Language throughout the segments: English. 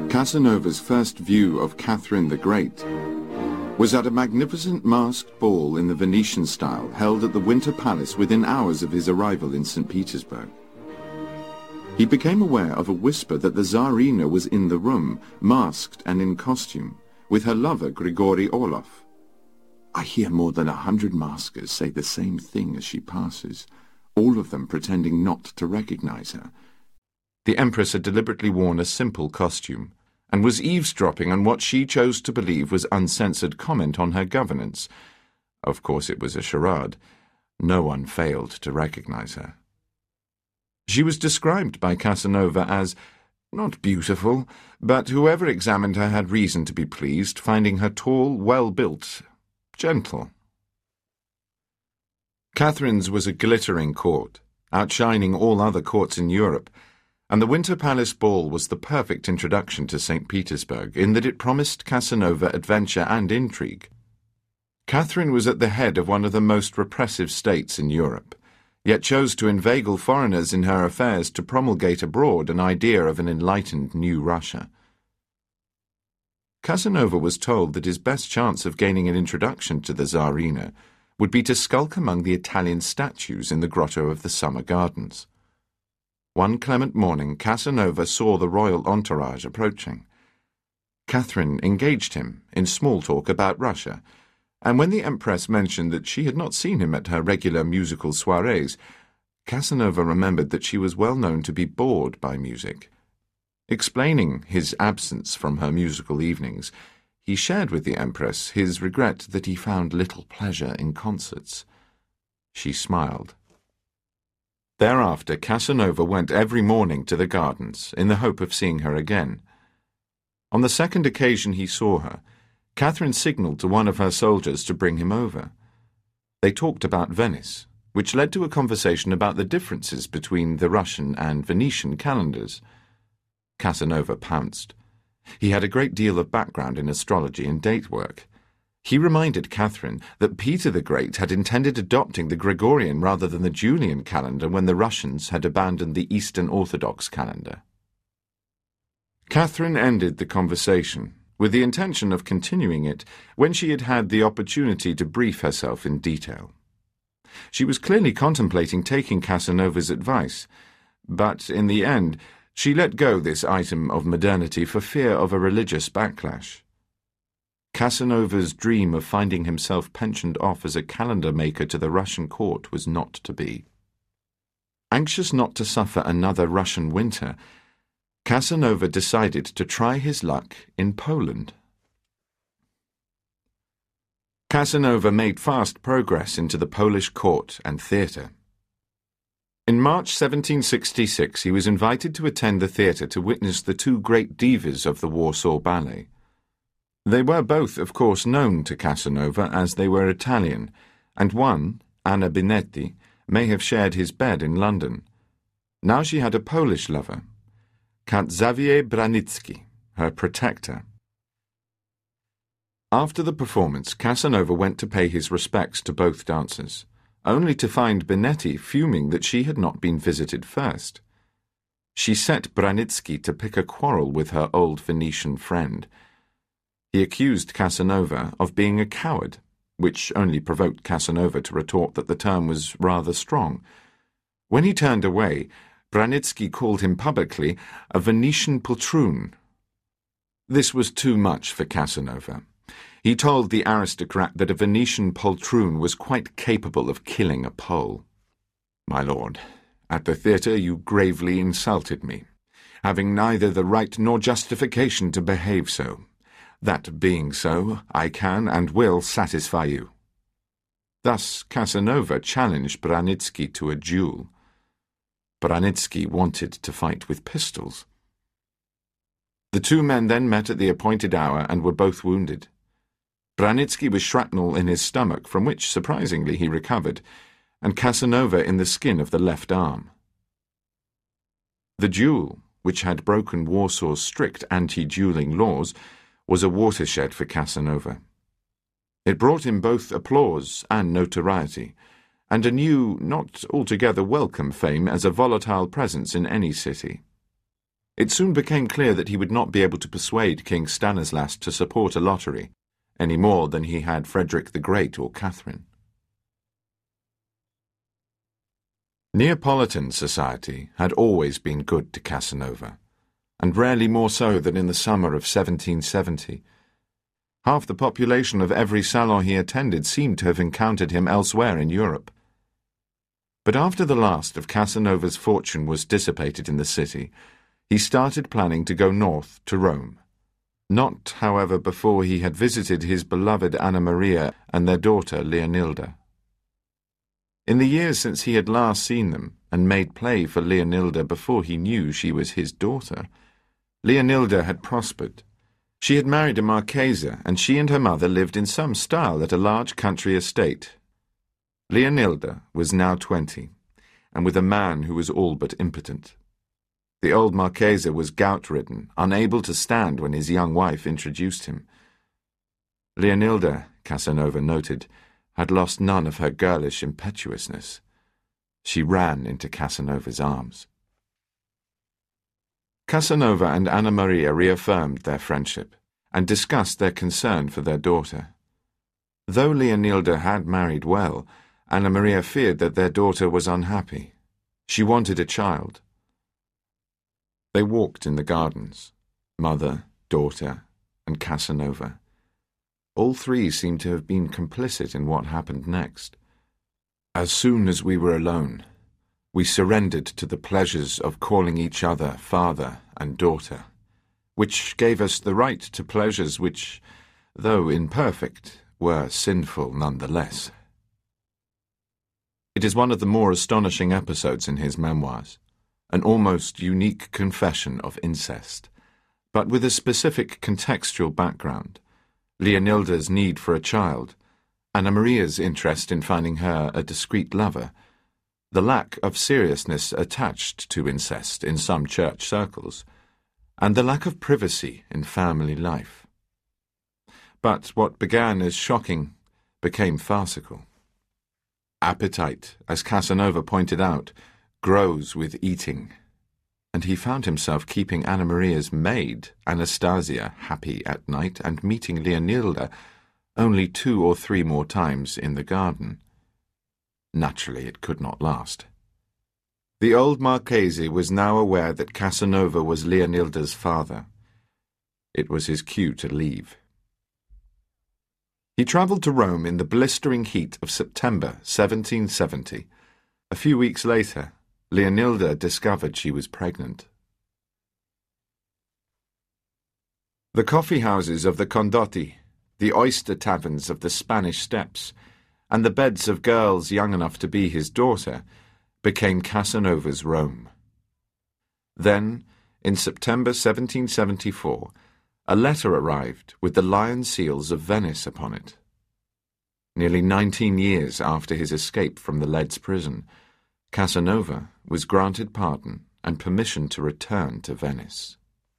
Casanova's first view of Catherine the Great was at a magnificent masked ball in the Venetian style held at the Winter Palace within hours of his arrival in St. Petersburg. He became aware of a whisper that the Tsarina was in the room, masked and in costume, with her lover Grigory Orlov. "I hear more than 100 maskers say the same thing as she passes, all of them pretending not to recognize her." The Empress had deliberately worn a simple costume, and was eavesdropping on what she chose to believe was uncensored comment on her governance. Of course it was a charade. No one failed to recognize her. She was described by Casanova as not beautiful, but whoever examined her had reason to be pleased, finding her tall, well-built, gentle. Catherine's was a glittering court, outshining all other courts in Europe, and the Winter Palace Ball was the perfect introduction to St. Petersburg, in that it promised Casanova adventure and intrigue. Catherine was at the head of one of the most repressive states in Europe, yet chose to inveigle foreigners in her affairs to promulgate abroad an idea of an enlightened new Russia. Casanova was told that his best chance of gaining an introduction to the Tsarina would be to skulk among the Italian statues in the grotto of the Summer Gardens. One clement morning, Casanova saw the royal entourage approaching. Catherine engaged him in small talk about Russia, and when the Empress mentioned that she had not seen him at her regular musical soirees, Casanova remembered that she was well known to be bored by music. Explaining his absence from her musical evenings, he shared with the Empress his regret that he found little pleasure in concerts. She smiled. Thereafter, Casanova went every morning to the gardens, in the hope of seeing her again. On the second occasion he saw her, Catherine signalled to one of her soldiers to bring him over. They talked about Venice, which led to a conversation about the differences between the Russian and Venetian calendars. Casanova pounced. He had a great deal of background in astrology and date work. He reminded Catherine that Peter the Great had intended adopting the Gregorian rather than the Julian calendar when the Russians had abandoned the Eastern Orthodox calendar. Catherine ended the conversation, with the intention of continuing it when she had had the opportunity to brief herself in detail. She was clearly contemplating taking Casanova's advice, but in the end she let go this item of modernity for fear of a religious backlash. Casanova's dream of finding himself pensioned off as a calendar maker to the Russian court was not to be. Anxious not to suffer another Russian winter, Casanova decided to try his luck in Poland. Casanova made fast progress into the Polish court and theatre. In March 1766 he was invited to attend the theatre to witness the two great divas of the Warsaw Ballet. They were both, of course, known to Casanova as they were Italian, and one, Anna Binetti, may have shared his bed in London. Now she had a Polish lover, Count Xavier Branicki, her protector. After the performance, Casanova went to pay his respects to both dancers, only to find Binetti fuming that she had not been visited first. She set Branicki to pick a quarrel with her old Venetian friend. He accused Casanova of being a coward, which only provoked Casanova to retort that the term was rather strong. When he turned away, Branicki called him publicly a Venetian poltroon. This was too much for Casanova. He told the aristocrat that a Venetian poltroon was quite capable of killing a Pole. "My lord, at the theatre you gravely insulted me, having neither the right nor justification to behave so. That being so, I can and will satisfy you." Thus Casanova challenged Branicki to a duel. Branicki wanted to fight with pistols. The two men then met at the appointed hour and were both wounded. Branicki was shrapnel in his stomach, from which, surprisingly, he recovered, and Casanova in the skin of the left arm. The duel, which had broken Warsaw's strict anti-duelling laws, was a watershed for Casanova. It brought him both applause and notoriety, and a new, not altogether welcome fame as a volatile presence in any city. It soon became clear that he would not be able to persuade King Stanislas to support a lottery, any more than he had Frederick the Great or Catherine. Neapolitan society had always been good to Casanova, and rarely more so than in the summer of 1770. Half the population of every salon he attended seemed to have encountered him elsewhere in Europe. But after the last of Casanova's fortune was dissipated in the city, he started planning to go north to Rome. Not, however, before he had visited his beloved Anna Maria and their daughter Leonilda. In the years since he had last seen them and made play for Leonilda before he knew she was his daughter, Leonilda had prospered. She had married a Marchese, and she and her mother lived in some style at a large country estate. Leonilda was now 20, and with a man who was all but impotent. The old Marchese was gout-ridden, unable to stand when his young wife introduced him. Leonilda, Casanova noted, had lost none of her girlish impetuousness. She ran into Casanova's arms. Casanova and Anna Maria reaffirmed their friendship and discussed their concern for their daughter. Though Leonilda had married well, Anna Maria feared that their daughter was unhappy. She wanted a child. They walked in the gardens, mother, daughter, and Casanova. All three seemed to have been complicit in what happened next. As soon as we were alone, we surrendered to the pleasures of calling each other father and daughter, which gave us the right to pleasures which, though imperfect, were sinful nonetheless. It is one of the more astonishing episodes in his memoirs, an almost unique confession of incest, but with a specific contextual background. Leonilda's need for a child, Anna Maria's interest in finding her a discreet lover, the lack of seriousness attached to incest in some church circles, and the lack of privacy in family life. But what began as shocking became farcical. Appetite, as Casanova pointed out, grows with eating, and he found himself keeping Anna Maria's maid, Anastasia, happy at night and meeting Leonilda only 2 or 3 more times in the garden. Naturally, it could not last. The old Marchese was now aware that Casanova was Leonilda's father. It was his cue to leave. He travelled to Rome in the blistering heat of September 1770. A few weeks later, Leonilda discovered she was pregnant. The coffee houses of the Condotti, the oyster taverns of the Spanish Steps, and the beds of girls young enough to be his daughter became Casanova's Rome. Then, in September 1774, a letter arrived with the lion seals of Venice upon it. Nearly 19 years after his escape from the Leads prison, Casanova was granted pardon and permission to return to Venice.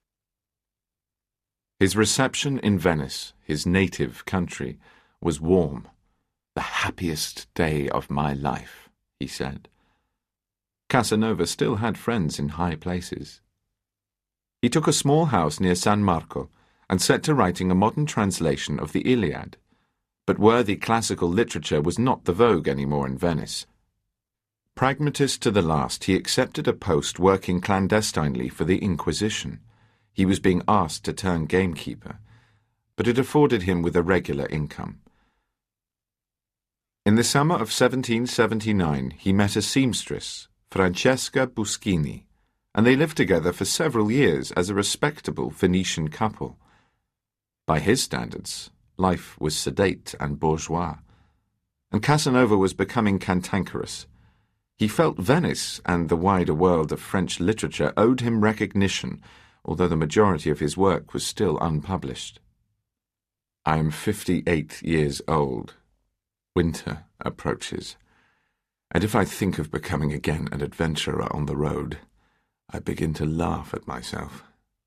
His reception in Venice, his native country, was warm. "The happiest day of my life," he said. Casanova still had friends in high places. He took a small house near San Marco and set to writing a modern translation of the Iliad. But worthy classical literature was not the vogue anymore in Venice. Pragmatist to the last, he accepted a post working clandestinely for the Inquisition. He was being asked to turn gamekeeper, but it afforded him with a regular income. In the summer of 1779, he met a seamstress, Francesca Buschini, and they lived together for several years as a respectable Venetian couple. By his standards, life was sedate and bourgeois, and Casanova was becoming cantankerous. He felt Venice and the wider world of French literature owed him recognition, although the majority of his work was still unpublished. "I am 58 years old. Winter approaches, and if I think of becoming again an adventurer on the road, I begin to laugh at myself."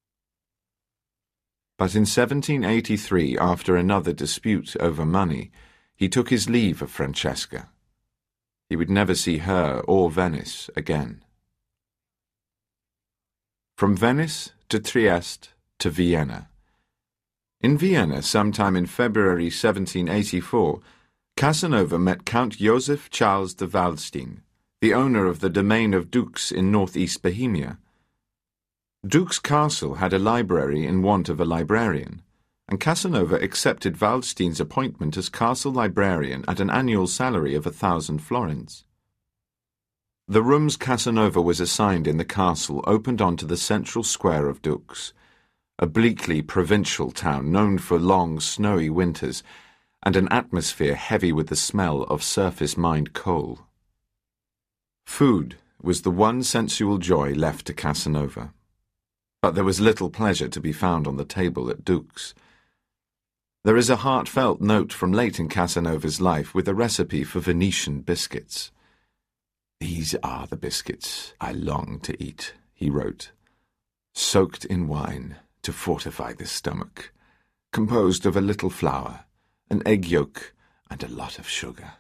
But in 1783, after another dispute over money, he took his leave of Francesca. He would never see her or Venice again. From Venice to Trieste to Vienna. In Vienna, sometime in February 1784, Casanova met Count Joseph Charles de Waldstein, the owner of the domain of Dux in northeast Bohemia. Dux Castle had a library in want of a librarian, and Casanova accepted Waldstein's appointment as castle librarian at an annual salary of 1,000 florins. The rooms Casanova was assigned in the castle opened onto the central square of Dux, a bleakly provincial town known for long, snowy winters and an atmosphere heavy with the smell of surface-mined coal. Food was the one sensual joy left to Casanova, but there was little pleasure to be found on the table at Dux. There is a heartfelt note from late in Casanova's life with a recipe for Venetian biscuits. "These are the biscuits I long to eat," he wrote, "soaked in wine to fortify the stomach, composed of a little flour, an egg yolk, and a lot of sugar."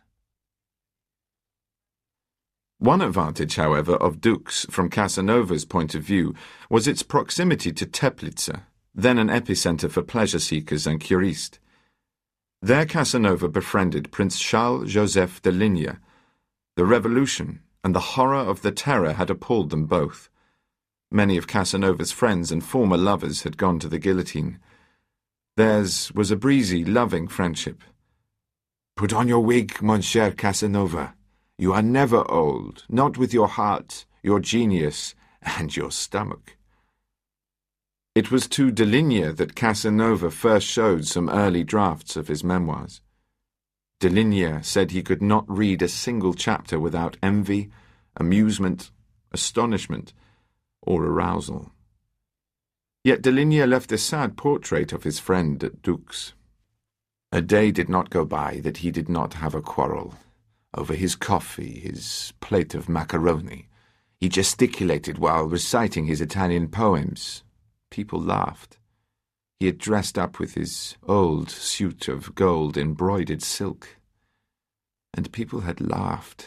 One advantage, however, of Dux, from Casanova's point of view, was its proximity to Teplice, then an epicenter for pleasure-seekers and curistes. There Casanova befriended Prince Charles-Joseph de Ligne. The revolution and the horror of the terror had appalled them both. Many of Casanova's friends and former lovers had gone to the guillotine. Theirs was a breezy, loving friendship. "Put on your wig, mon cher Casanova. You are never old, not with your heart, your genius, and your stomach." It was to de Ligne that Casanova first showed some early drafts of his memoirs. De Ligne said he could not read a single chapter without envy, amusement, astonishment, or arousal. Yet de Ligne left a sad portrait of his friend at Dux. "A day did not go by that he did not have a quarrel. Over his coffee, his plate of macaroni. He gesticulated while reciting his Italian poems. People laughed. He had dressed up with his old suit of gold embroidered silk, and people had laughed."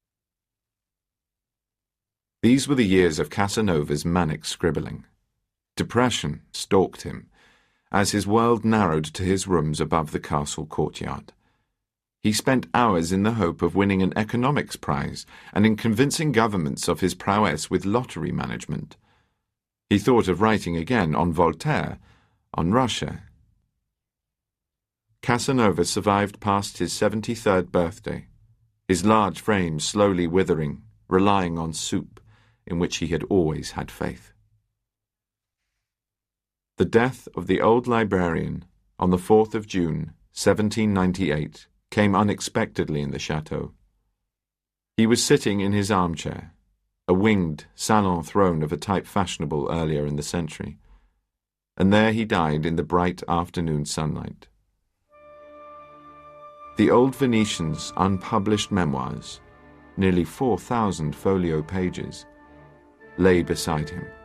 These were the years of Casanova's manic scribbling. Depression stalked him, as his world narrowed to his rooms above the castle courtyard. He spent hours in the hope of winning an economics prize and in convincing governments of his prowess with lottery management. He thought of writing again on Voltaire, on Russia. Casanova survived past his 73rd birthday, his large frame slowly withering, relying on soup, in which he had always had faith. The death of the old librarian on the 4th of June, 1798, came unexpectedly in the chateau. He was sitting in his armchair, a winged salon throne of a type fashionable earlier in the century, and there he died in the bright afternoon sunlight. The old Venetian's unpublished memoirs, nearly 4,000 folio pages, lay beside him.